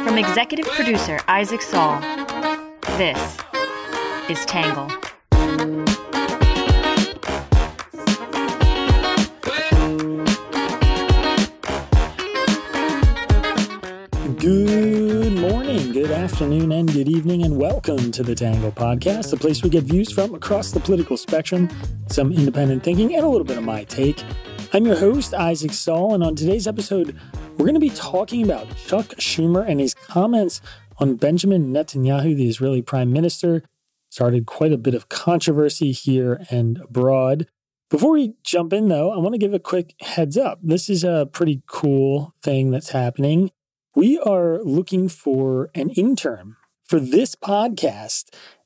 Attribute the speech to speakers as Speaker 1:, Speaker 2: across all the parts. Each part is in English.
Speaker 1: From executive producer Isaac Saul, this is Tangle.
Speaker 2: Good morning, good afternoon, and good evening, and welcome to the Tangle Podcast, the place we get views from across the political spectrum, some independent thinking, and a little bit of my take. I'm your host, Isaac Saul, and on today's episode, we're going to be talking about Chuck Schumer and his comments on Benjamin Netanyahu, the Israeli Prime Minister. Started quite a bit of controversy here and abroad. Before we jump in, though, I want to give a quick heads up. This is a pretty cool thing that's happening. We are looking for an intern for this podcast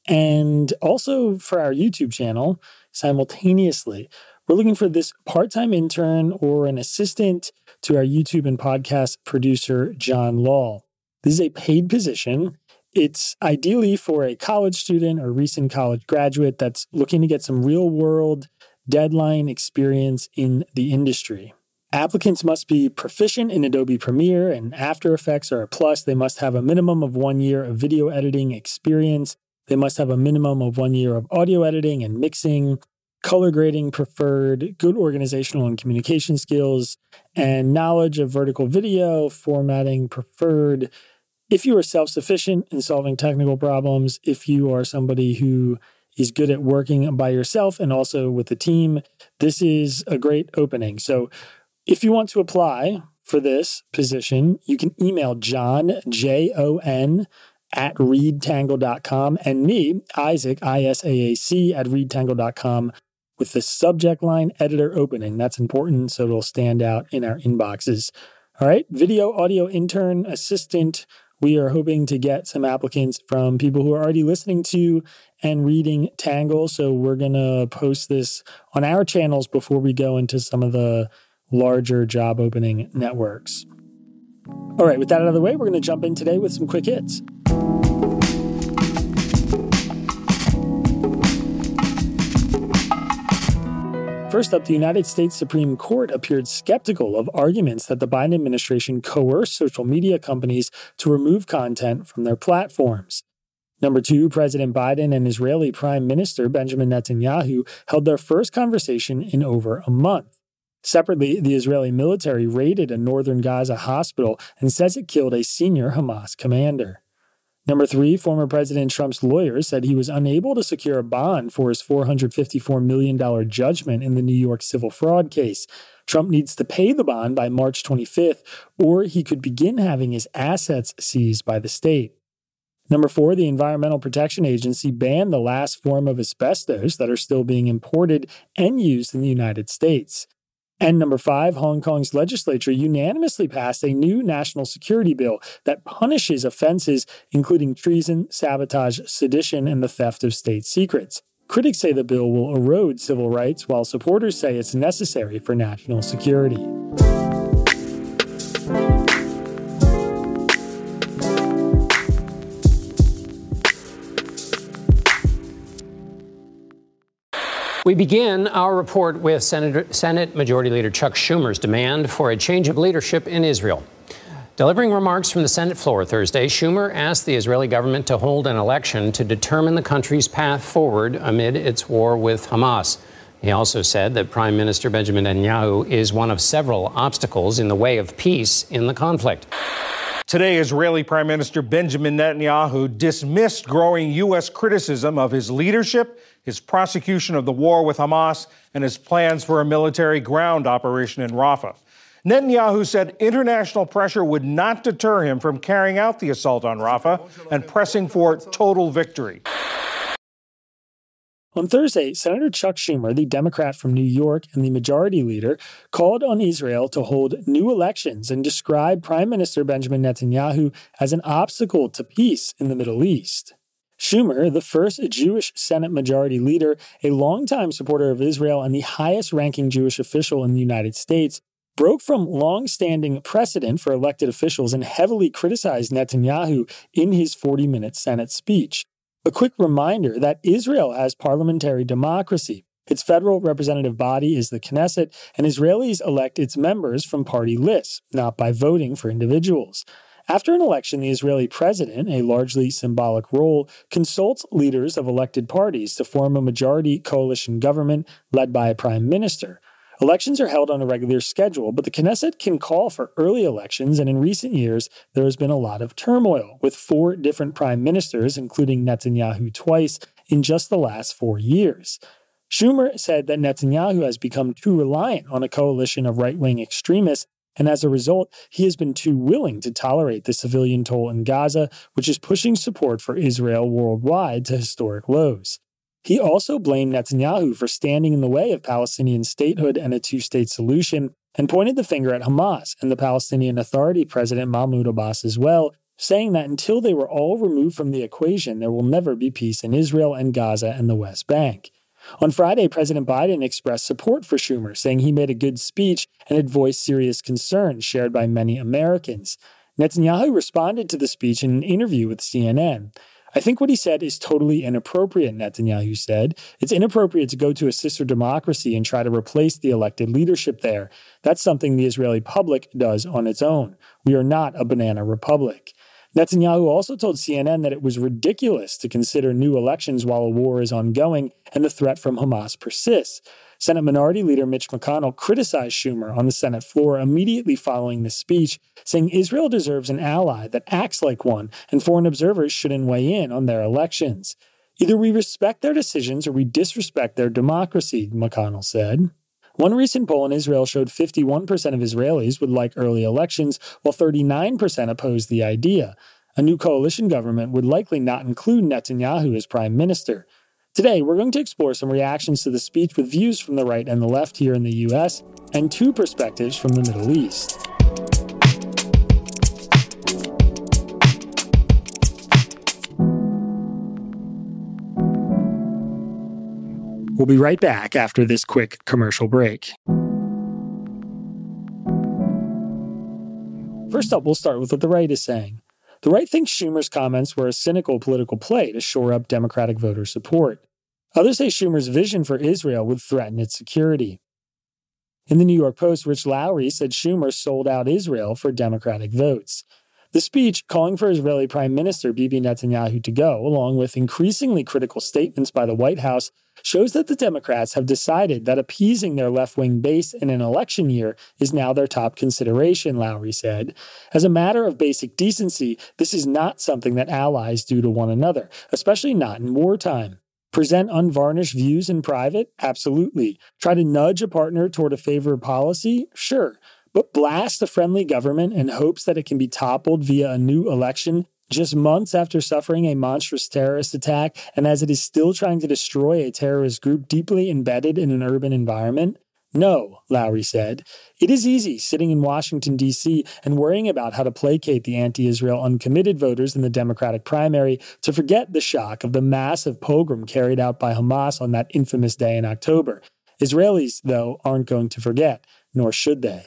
Speaker 2: and also for our YouTube channel simultaneously. We're looking for this part-time intern or an assistant to our YouTube and podcast producer, John Law. This is a paid position. It's ideally for a college student or recent college graduate that's looking to get some real-world deadline experience in the industry. Applicants must be proficient in Adobe Premiere and After Effects are a plus. They must have a minimum of 1 year of video editing experience. They must have a minimum of 1 year of audio editing and mixing, color grading preferred, good organizational and communication skills, and knowledge of vertical video formatting preferred. If you are self-sufficient in solving technical problems, if you are somebody who is good at working by yourself and also with a team, this is a great opening. So if you want to apply for this position, you can email John, Jon, at readtangle.com and me, Isaac, ISAAC, at readtangle.com with the subject line editor opening. That's important, so it'll stand out in our inboxes. All right, video, audio intern, assistant. We are hoping to get some applicants from people who are already listening to and reading Tangle. So we're going to post this on our channels before we go into some of the larger job opening networks. All right, with that out of the way, we're going to jump in today with some quick hits. First up, the United States Supreme Court appeared skeptical of arguments that the Biden administration coerced social media companies to remove content from their platforms. Number two, President Biden and Israeli Prime Minister Benjamin Netanyahu held their first conversation in over a month. Separately, the Israeli military raided a northern Gaza hospital and says it killed a senior Hamas commander. Number three, former President Trump's lawyers said he was unable to secure a bond for his $454 million judgment in the New York civil fraud case. Trump needs to pay the bond by March 25th, or he could begin having his assets seized by the state. Number four, the Environmental Protection Agency banned the last form of asbestos that are still being imported and used in the United States. And number five, Hong Kong's legislature unanimously passed a new national security bill that punishes offenses including treason, sabotage, sedition, and the theft of state secrets. Critics say the bill will erode civil rights, while supporters say it's necessary for national security.
Speaker 3: We begin our report with Senate Majority Leader Chuck Schumer's demand for a change of leadership in Israel. Delivering remarks from the Senate floor Thursday, Schumer asked the Israeli government to hold an election to determine the country's path forward amid its war with Hamas. He also said that Prime Minister Benjamin Netanyahu is one of several obstacles in the way of peace in the conflict.
Speaker 4: Today, Israeli Prime Minister Benjamin Netanyahu dismissed growing U.S. criticism of his leadership, his prosecution of the war with Hamas, and his plans for a military ground operation in Rafah. Netanyahu said international pressure would not deter him from carrying out the assault on Rafah and pressing for total victory.
Speaker 2: On Thursday, Senator Chuck Schumer, the Democrat from New York and the majority leader, called on Israel to hold new elections and described Prime Minister Benjamin Netanyahu as an obstacle to peace in the Middle East. Schumer, the first Jewish Senate Majority Leader, a longtime supporter of Israel and the highest-ranking Jewish official in the United States, broke from long-standing precedent for elected officials and heavily criticized Netanyahu in his 40-minute Senate speech. A quick reminder that Israel has parliamentary democracy. Its federal representative body is the Knesset, and Israelis elect its members from party lists, not by voting for individuals. After an election, the Israeli president, a largely symbolic role, consults leaders of elected parties to form a majority coalition government led by a prime minister. Elections are held on a regular schedule, but the Knesset can call for early elections, and in recent years, there has been a lot of turmoil, with 4 different prime ministers, including Netanyahu twice, in just the last 4 years. Schumer said that Netanyahu has become too reliant on a coalition of right-wing extremists, and as a result, he has been too willing to tolerate the civilian toll in Gaza, which is pushing support for Israel worldwide to historic lows. He also blamed Netanyahu for standing in the way of Palestinian statehood and a two-state solution, and pointed the finger at Hamas and the Palestinian Authority President Mahmoud Abbas as well, saying that until they were all removed from the equation, there will never be peace in Israel and Gaza and the West Bank. On Friday, President Biden expressed support for Schumer, saying he made a good speech and had voiced serious concerns shared by many Americans. Netanyahu responded to the speech in an interview with CNN. "I think what he said is totally inappropriate," Netanyahu said. "It's inappropriate to go to a sister democracy and try to replace the elected leadership there. That's something the Israeli public does on its own. We are not a banana republic." Netanyahu also told CNN that it was ridiculous to consider new elections while a war is ongoing and the threat from Hamas persists. Senate Minority Leader Mitch McConnell criticized Schumer on the Senate floor immediately following the speech, saying Israel deserves an ally that acts like one and foreign observers shouldn't weigh in on their elections. "Either we respect their decisions or we disrespect their democracy," McConnell said. One recent poll in Israel showed 51% of Israelis would like early elections, while 39% opposed the idea. A new coalition government would likely not include Netanyahu as prime minister. Today, we're going to explore some reactions to the speech with views from the right and the left here in the U.S., and 2 perspectives from the Middle East. We'll be right back after this quick commercial break. First up, we'll start with what the right is saying. The right thinks Schumer's comments were a cynical political play to shore up Democratic voter support. Others say Schumer's vision for Israel would threaten its security. In the New York Post, Rich Lowry said Schumer sold out Israel for Democratic votes. The speech, calling for Israeli Prime Minister Bibi Netanyahu to go, along with increasingly critical statements by the White House, shows that the Democrats have decided that appeasing their left-wing base in an election year is now their top consideration, Lowry said. As a matter of basic decency, this is not something that allies do to one another, especially not in wartime. Present unvarnished views in private? Absolutely. Try to nudge a partner toward a favored policy? Sure. But blast a friendly government in hopes that it can be toppled via a new election just months after suffering a monstrous terrorist attack and as it is still trying to destroy a terrorist group deeply embedded in an urban environment? No, Lowry said. It is easy sitting in Washington, D.C. and worrying about how to placate the anti-Israel uncommitted voters in the Democratic primary to forget the shock of the massive pogrom carried out by Hamas on that infamous day in October. Israelis, though, aren't going to forget, nor should they.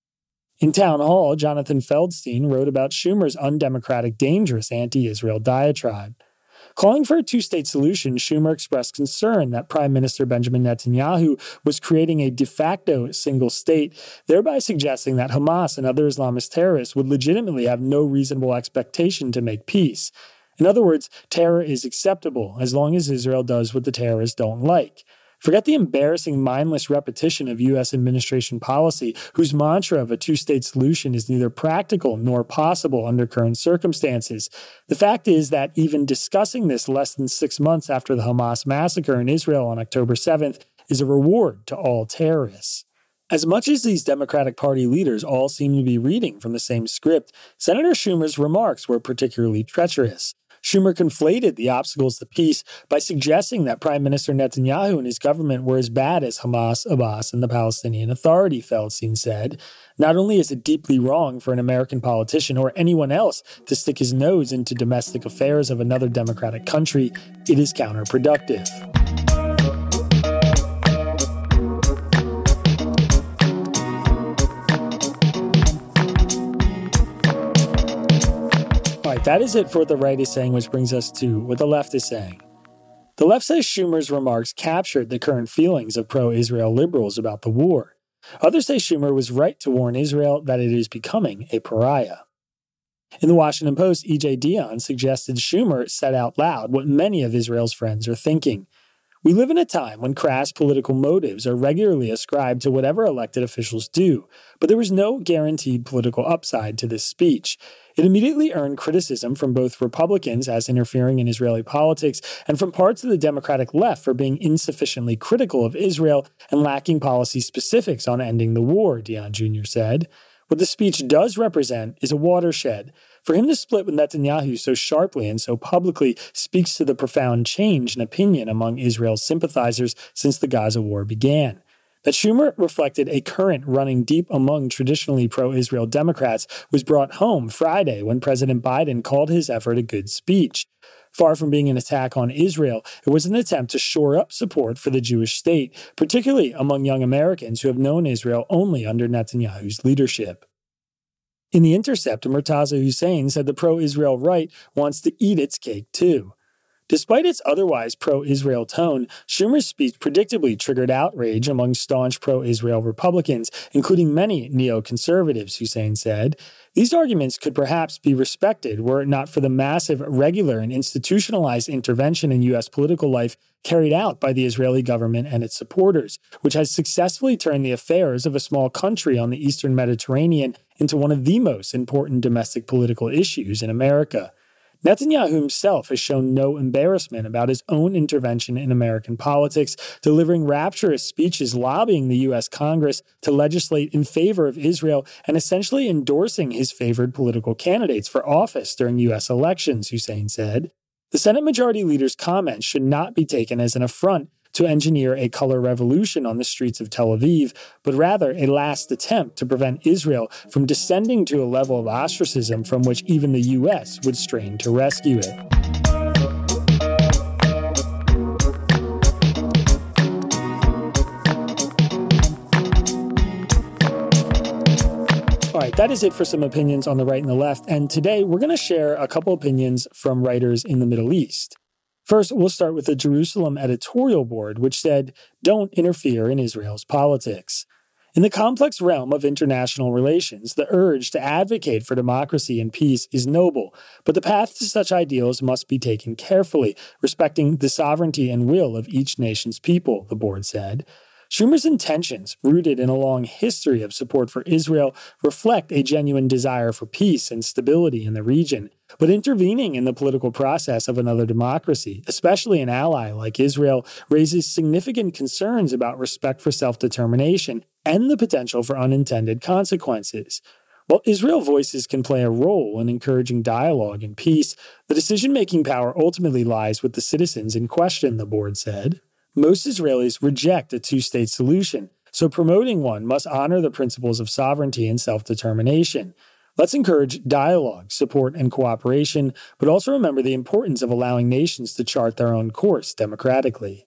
Speaker 2: In Town Hall, Jonathan Feldstein wrote about Schumer's undemocratic, dangerous anti-Israel diatribe. Calling for a two-state solution, Schumer expressed concern that Prime Minister Benjamin Netanyahu was creating a de facto single state, thereby suggesting that Hamas and other Islamist terrorists would legitimately have no reasonable expectation to make peace. In other words, terror is acceptable as long as Israel does what the terrorists don't like. Forget the embarrassing, mindless repetition of U.S. administration policy, whose mantra of a two-state solution is neither practical nor possible under current circumstances. The fact is that even discussing this less than 6 months after the Hamas massacre in Israel on October 7th is a reward to all terrorists. As much as these Democratic Party leaders all seem to be reading from the same script, Senator Schumer's remarks were particularly treacherous. Schumer conflated the obstacles to peace by suggesting that Prime Minister Netanyahu and his government were as bad as Hamas, Abbas, and the Palestinian Authority, Feldstein said. Not only is it deeply wrong for an American politician or anyone else to stick his nose into domestic affairs of another democratic country, it is counterproductive. That is it for what the right is saying, which brings us to what the left is saying. The left says Schumer's remarks captured the current feelings of pro-Israel liberals about the war. Others say Schumer was right to warn Israel that it is becoming a pariah. In the Washington Post, E.J. Dionne suggested Schumer said out loud what many of Israel's friends are thinking. We live in a time when crass political motives are regularly ascribed to whatever elected officials do, but there was no guaranteed political upside to this speech. It immediately earned criticism from both Republicans as interfering in Israeli politics and from parts of the Democratic left for being insufficiently critical of Israel and lacking policy specifics on ending the war, Dionne Jr. said. What the speech does represent is a watershed. For him to split with Netanyahu so sharply and so publicly speaks to the profound change in opinion among Israel's sympathizers since the Gaza war began. That Schumer reflected a current running deep among traditionally pro-Israel Democrats was brought home Friday when President Biden called his effort a good speech. Far from being an attack on Israel, it was an attempt to shore up support for the Jewish state, particularly among young Americans who have known Israel only under Netanyahu's leadership. In The Intercept, Murtaza Hussain said the pro-Israel right wants to eat its cake too. Despite its otherwise pro-Israel tone, Schumer's speech predictably triggered outrage among staunch pro-Israel Republicans, including many neoconservatives, Hussain said. These arguments could perhaps be respected were it not for the massive, regular, and institutionalized intervention in U.S. political life carried out by the Israeli government and its supporters, which has successfully turned the affairs of a small country on the Eastern Mediterranean into one of the most important domestic political issues in America. Netanyahu himself has shown no embarrassment about his own intervention in American politics, delivering rapturous speeches lobbying the U.S. Congress to legislate in favor of Israel and essentially endorsing his favored political candidates for office during U.S. elections, Hussain said. The Senate Majority Leader's comments should not be taken as an affront to engineer a color revolution on the streets of Tel Aviv, but rather a last attempt to prevent Israel from descending to a level of ostracism from which even the U.S. would strain to rescue it. All right, that is it for some opinions on the right and the left, and today we're going to share a couple opinions from writers in the Middle East. First, we'll start with the Jerusalem editorial board, which said, "Don't interfere in Israel's politics." In the complex realm of international relations, the urge to advocate for democracy and peace is noble, but the path to such ideals must be taken carefully, respecting the sovereignty and will of each nation's people, the board said. Schumer's intentions, rooted in a long history of support for Israel, reflect a genuine desire for peace and stability in the region. But intervening in the political process of another democracy, especially an ally like Israel, raises significant concerns about respect for self-determination and the potential for unintended consequences. While Israel voices can play a role in encouraging dialogue and peace, the decision-making power ultimately lies with the citizens in question, the board said. Most Israelis reject a two-state solution, so promoting one must honor the principles of sovereignty and self-determination. Let's encourage dialogue, support, and cooperation, but also remember the importance of allowing nations to chart their own course democratically.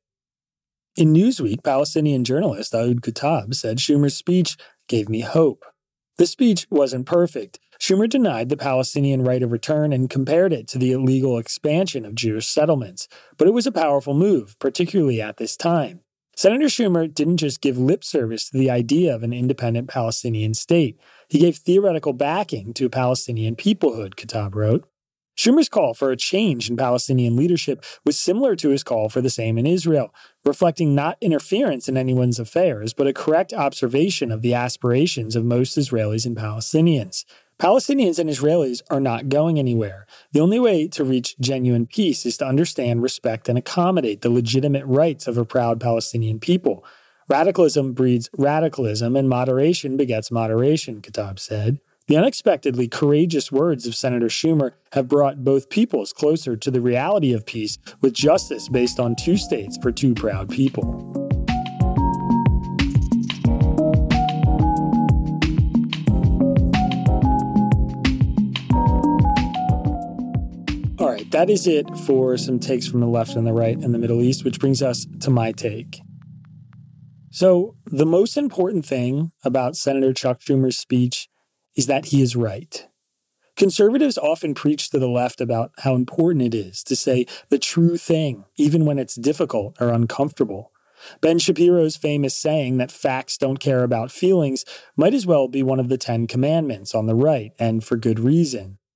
Speaker 2: In Newsweek, Palestinian journalist Aoud Kuttab said Schumer's speech gave me hope. The speech wasn't perfect. Schumer denied the Palestinian right of return and compared it to the illegal expansion of Jewish settlements, but it was a powerful move, particularly at this time. Senator Schumer didn't just give lip service to the idea of an independent Palestinian state. He gave theoretical backing to Palestinian peoplehood, Kuttab wrote. Schumer's call for a change in Palestinian leadership was similar to his call for the same in Israel, reflecting not interference in anyone's affairs, but a correct observation of the aspirations of most Israelis and Palestinians. Palestinians and Israelis are not going anywhere. The only way to reach genuine peace is to understand, respect, and accommodate the legitimate rights of a proud Palestinian people. Radicalism breeds radicalism, and moderation begets moderation, Kuttab said. The unexpectedly courageous words of Senator Schumer have brought both peoples closer to the reality of peace with justice based on two states for two proud people. All right, that is it for some takes from the left and the right in the Middle East, which brings us to my take. So, the most important thing about Senator Chuck Schumer's speech is that he is right. Conservatives often preach to the left about how important it is to say the true thing, even when it's difficult or uncomfortable. Ben Shapiro's famous saying that facts don't care about feelings might as well be one of the 10 Commandments on the right, and for good reason.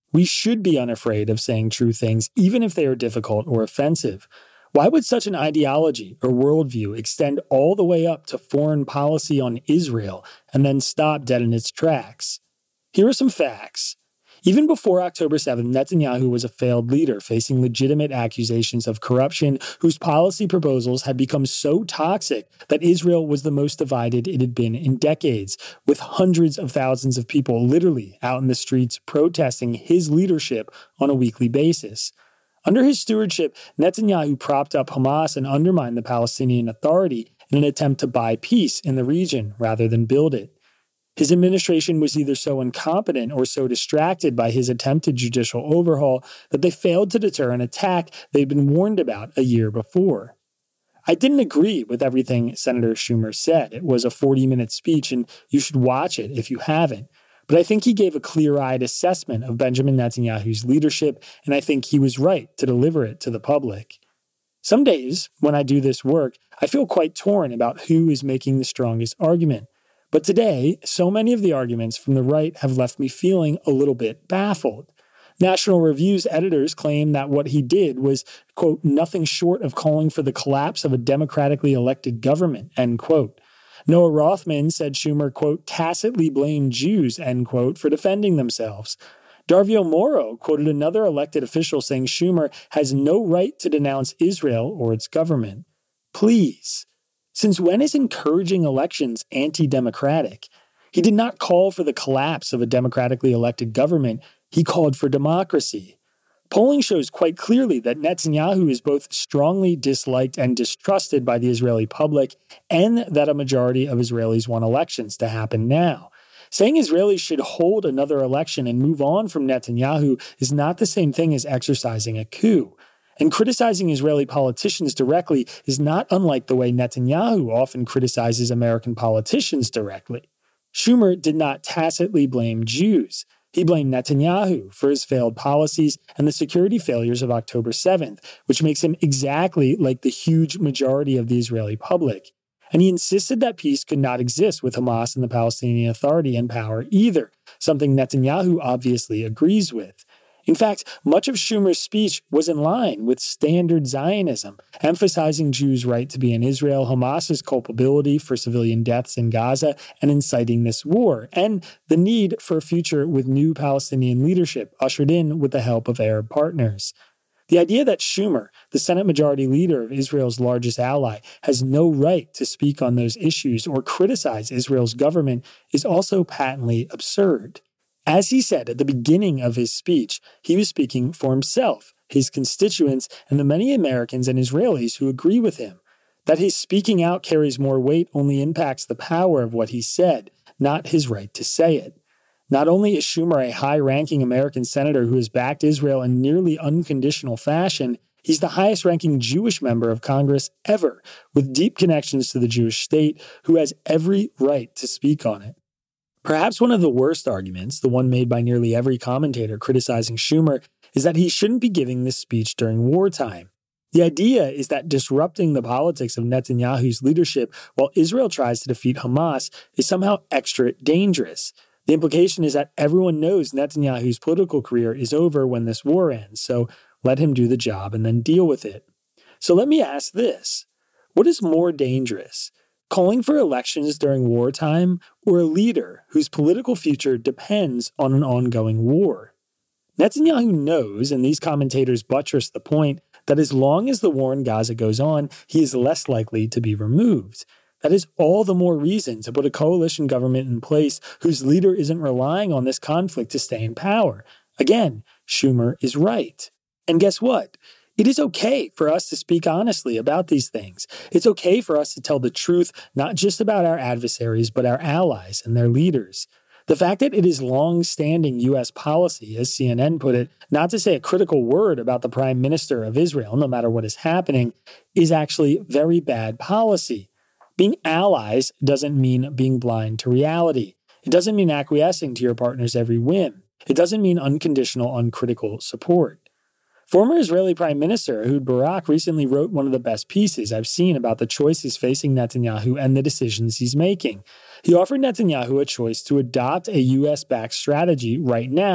Speaker 2: We should be unafraid of saying true things, even if they are difficult or offensive. Why would such an ideology or worldview extend all the way up to foreign policy on Israel and then stop dead in its tracks? Here are some facts. Even before October 7th, Netanyahu was a failed leader facing legitimate accusations of corruption, whose policy proposals had become so toxic that Israel was the most divided it had been in decades, with hundreds of thousands of people literally out in the streets protesting his leadership on a weekly basis. Under his stewardship, Netanyahu propped up Hamas and undermined the Palestinian Authority in an attempt to buy peace in the region rather than build it. His administration was either so incompetent or so distracted by his attempted judicial overhaul that they failed to deter an attack they'd been warned about a year before. I didn't agree with everything Senator Schumer said. It was a 40-minute speech, and you should watch it if you haven't. But I think he gave a clear-eyed assessment of Benjamin Netanyahu's leadership, and I think he was right to deliver it to the public. Some days, when I do this work, I feel quite torn about who is making the strongest argument. But today, so many of the arguments from the right have left me feeling a little bit baffled. National Review's editors claim that what he did was, quote, nothing short of calling for the collapse of a democratically elected government, end quote. Noah Rothman said Schumer, quote, tacitly blamed Jews, end quote, for defending themselves. Darvio Moro quoted another elected official saying Schumer has no right to denounce Israel or its government. Please. Since when is encouraging elections anti-democratic? He did not call for the collapse of a democratically elected government. He called for democracy. Polling shows quite clearly that Netanyahu is both strongly disliked and distrusted by the Israeli public, and that a majority of Israelis want elections to happen now. Saying Israelis should hold another election and move on from Netanyahu is not the same thing as exercising a coup. And criticizing Israeli politicians directly is not unlike the way Netanyahu often criticizes American politicians directly. Schumer did not tacitly blame Jews. He blamed Netanyahu for his failed policies and the security failures of October 7th, which makes him exactly like the huge majority of the Israeli public. And he insisted that peace could not exist with Hamas and the Palestinian Authority in power either, something Netanyahu obviously agrees with. In fact, much of Schumer's speech was in line with standard Zionism, emphasizing Jews' right to be in Israel, Hamas's culpability for civilian deaths in Gaza, and inciting this war, and the need for a future with new Palestinian leadership ushered in with the help of Arab partners. The idea that Schumer, the Senate Majority Leader of Israel's largest ally, has no right to speak on those issues or criticize Israel's government is also patently absurd. As he said at the beginning of his speech, he was speaking for himself, his constituents, and the many Americans and Israelis who agree with him. That his speaking out carries more weight only impacts the power of what he said, not his right to say it. Not only is Schumer a high-ranking American senator who has backed Israel in nearly unconditional fashion, he's the highest-ranking Jewish member of Congress ever, with deep connections to the Jewish state, who has every right to speak on it. Perhaps one of the worst arguments, the one made by nearly every commentator criticizing Schumer, is that he shouldn't be giving this speech during wartime. The idea is that disrupting the politics of Netanyahu's leadership while Israel tries to defeat Hamas is somehow extra dangerous. The implication is that everyone knows Netanyahu's political career is over when this war ends, so let him do the job and then deal with it. So let me ask this. What is more dangerous? Calling for elections during wartime, or a leader whose political future depends on an ongoing war? Netanyahu knows, and these commentators buttress the point, that as long as the war in Gaza goes on, he is less likely to be removed. That is all the more reason to put a coalition government in place whose leader isn't relying on this conflict to stay in power. Again, Schumer is right. And guess what? It is okay for us to speak honestly about these things. It's okay for us to tell the truth, not just about our adversaries, but our allies and their leaders. The fact that it is long-standing U.S. policy, as CNN put it, not to say a critical word about the Prime Minister of Israel, no matter what is happening, is actually very bad policy. Being allies doesn't mean being blind to reality. It doesn't mean acquiescing to your partner's every whim. It doesn't mean unconditional, uncritical support. Former Israeli Prime Minister Ehud Barak recently wrote one of the best pieces I've seen about the choices facing Netanyahu and the decisions he's making. He offered Netanyahu a choice to adopt a U.S.-backed strategy right now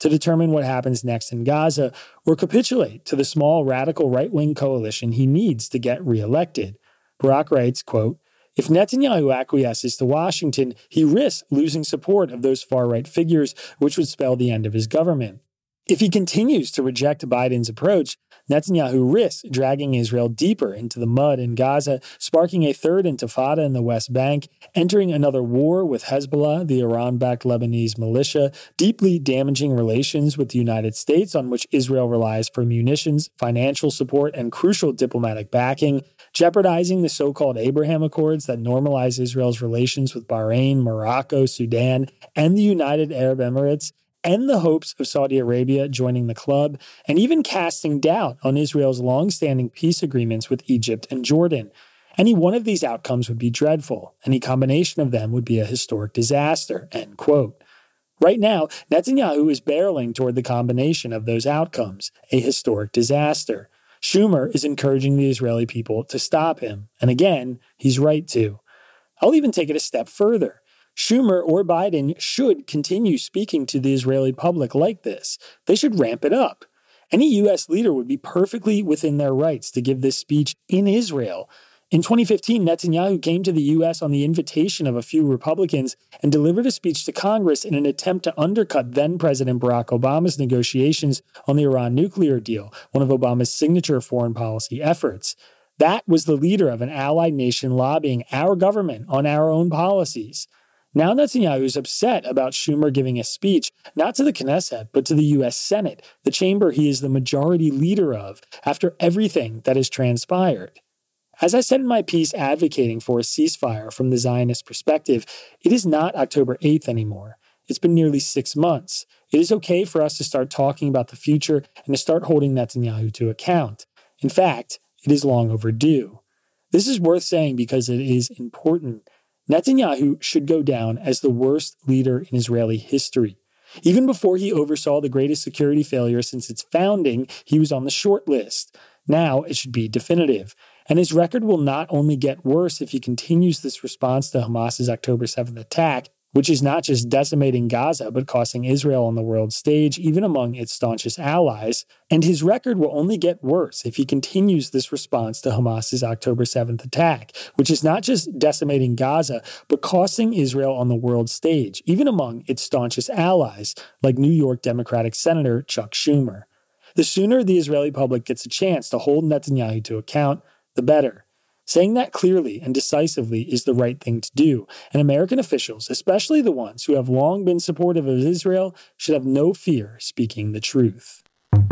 Speaker 2: to determine what happens next in Gaza or capitulate to the small radical right-wing coalition he needs to get reelected. Barak writes, quote, "If Netanyahu acquiesces to Washington, he risks losing support of those far-right figures, which would spell the end of his government. If he continues to reject Biden's approach, Netanyahu risks dragging Israel deeper into the mud in Gaza, sparking a third intifada in the West Bank, entering another war with Hezbollah, the Iran-backed Lebanese militia, deeply damaging relations with the United States, on which Israel relies for munitions, financial support, and crucial diplomatic backing, jeopardizing the so-called Abraham Accords that normalize Israel's relations with Bahrain, Morocco, Sudan, and the United Arab Emirates, and the hopes of Saudi Arabia joining the club, and even casting doubt on Israel's long-standing peace agreements with Egypt and Jordan. Any one of these outcomes would be dreadful. Any combination of them would be a historic disaster," end quote. Right now, Netanyahu is barreling toward the combination of those outcomes, a historic disaster. Schumer is encouraging the Israeli people to stop him, and again, he's right to. I'll even take it a step further. Schumer or Biden should continue speaking to the Israeli public like this. They should ramp it up. Any U.S. leader would be perfectly within their rights to give this speech in Israel. In 2015, Netanyahu came to the U.S. on the invitation of a few Republicans and delivered a speech to Congress in an attempt to undercut then-President Barack Obama's negotiations on the Iran nuclear deal, one of Obama's signature foreign policy efforts. That was the leader of an allied nation lobbying our government on our own policies. Now Netanyahu is upset about Schumer giving a speech, not to the Knesset, but to the U.S. Senate, the chamber he is the majority leader of, after everything that has transpired. As I said in my piece advocating for a ceasefire from the Zionist perspective, it is not October 8th anymore. It's been nearly 6 months. It is okay for us to start talking about the future and to start holding Netanyahu to account. In fact, it is long overdue. This is worth saying because it is important. Netanyahu should go down as the worst leader in Israeli history. Even before he oversaw the greatest security failure since its founding, he was on the short list. Now it should be definitive. And his record will not only get worse if he continues this response to Hamas's October 7th attack, which is not just decimating Gaza, but costing Israel on the world stage, even among its staunchest allies. And his record will only get worse if he continues this response to Hamas's October 7th attack, which is not just decimating Gaza, but costing Israel on the world stage, even among its staunchest allies, like New York Democratic Senator Chuck Schumer. The sooner the Israeli public gets a chance to hold Netanyahu to account, the better. Saying that clearly and decisively is the right thing to do, and American officials, especially the ones who have long been supportive of Israel, should have no fear speaking the truth.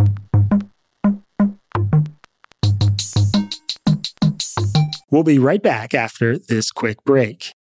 Speaker 2: We'll be right back after this quick break.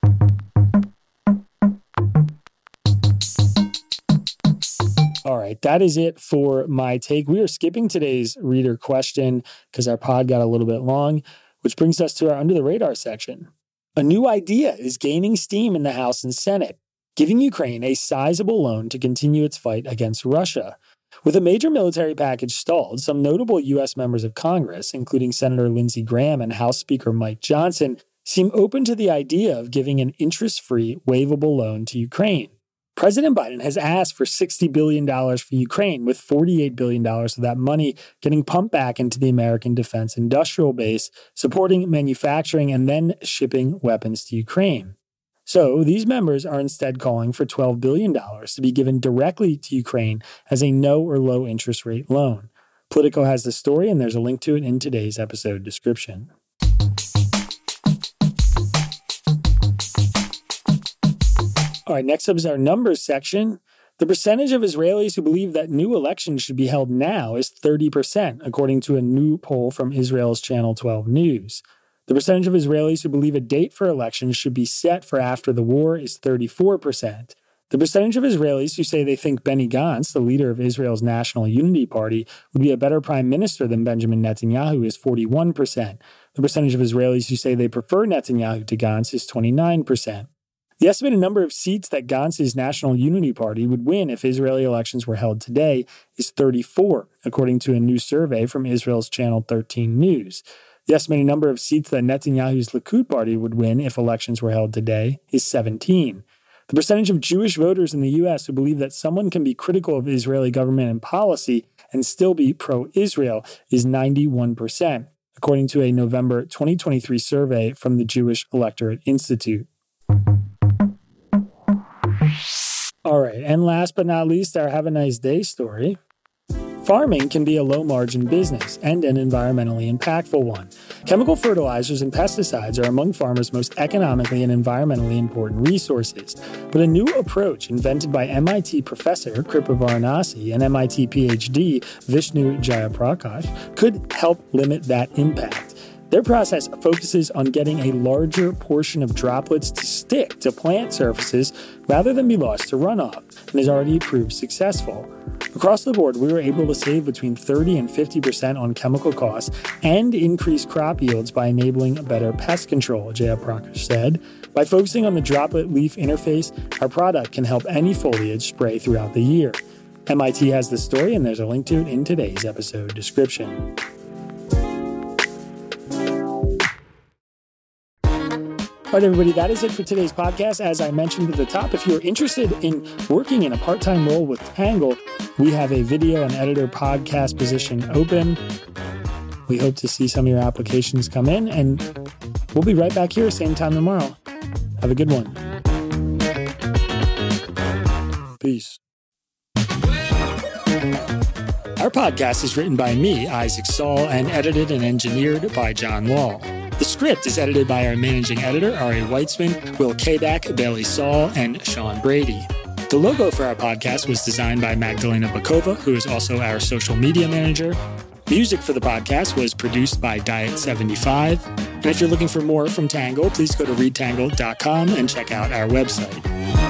Speaker 2: All right, that is it for my take. We are skipping today's reader question because our pod got a little bit long, which brings us to our Under the Radar section. A new idea is gaining steam in the House and Senate, giving Ukraine a sizable loan to continue its fight against Russia. With a major military package stalled, some notable U.S. members of Congress, including Senator Lindsey Graham and House Speaker Mike Johnson, seem open to the idea of giving an interest-free, waivable loan to Ukraine. President Biden has asked for $60 billion for Ukraine, with $48 billion of that money getting pumped back into the American defense industrial base, supporting manufacturing and then shipping weapons to Ukraine. So these members are instead calling for $12 billion to be given directly to Ukraine as a no or low interest rate loan. Politico has the story, and there's a link to it in today's episode description. All right, next up is our numbers section. The percentage of Israelis who believe that new elections should be held now is 30%, according to a new poll from Israel's Channel 12 News. The percentage of Israelis who believe a date for elections should be set for after the war is 34%. The percentage of Israelis who say they think Benny Gantz, the leader of Israel's National Unity Party, would be a better prime minister than Benjamin Netanyahu is 41%. The percentage of Israelis who say they prefer Netanyahu to Gantz is 29%. The estimated number of seats that Gantz's National Unity Party would win if Israeli elections were held today is 34, according to a new survey from Israel's Channel 13 News. The estimated number of seats that Netanyahu's Likud party would win if elections were held today is 17. The percentage of Jewish voters in the U.S. who believe that someone can be critical of Israeli government and policy and still be pro-Israel is 91%, according to a November 2023 survey from the Jewish Electorate Institute. All right, and last but not least, our Have a Nice Day story. Farming can be a low-margin business and an environmentally impactful one. Chemical fertilizers and pesticides are among farmers' most economically and environmentally important resources. But a new approach invented by MIT professor Kripa Varanasi and MIT PhD Vishnu Jayaprakash could help limit that impact. Their process focuses on getting a larger portion of droplets to stick to plant surfaces rather than be lost to runoff, and has already proved successful. Across the board, we were able to save between 30 and 50% on chemical costs and increase crop yields by enabling better pest control, Jayaprakash said. By focusing on the droplet-leaf interface, our product can help any foliage spray throughout the year. MIT has the story, and there's a link to it in today's episode description. All right, everybody, that is it for today's podcast. As I mentioned at the top, if you're interested in working in a part-time role with Tangle, we have a video and editor podcast position open. We hope to see some of your applications come in, and we'll be right back here, same time tomorrow. Have a good one. Peace. Our podcast is written by me, Isaac Saul, and edited and engineered by John Wall. The script is edited by our managing editor, Ari Weitzman, Will Kadak, Bailey Saul, and Sean Brady. The logo for our podcast was designed by Magdalena Bakova, who is also our social media manager. Music for the podcast was produced by Diet75. And if you're looking for more from Tangle, please go to readtangle.com and check out our website.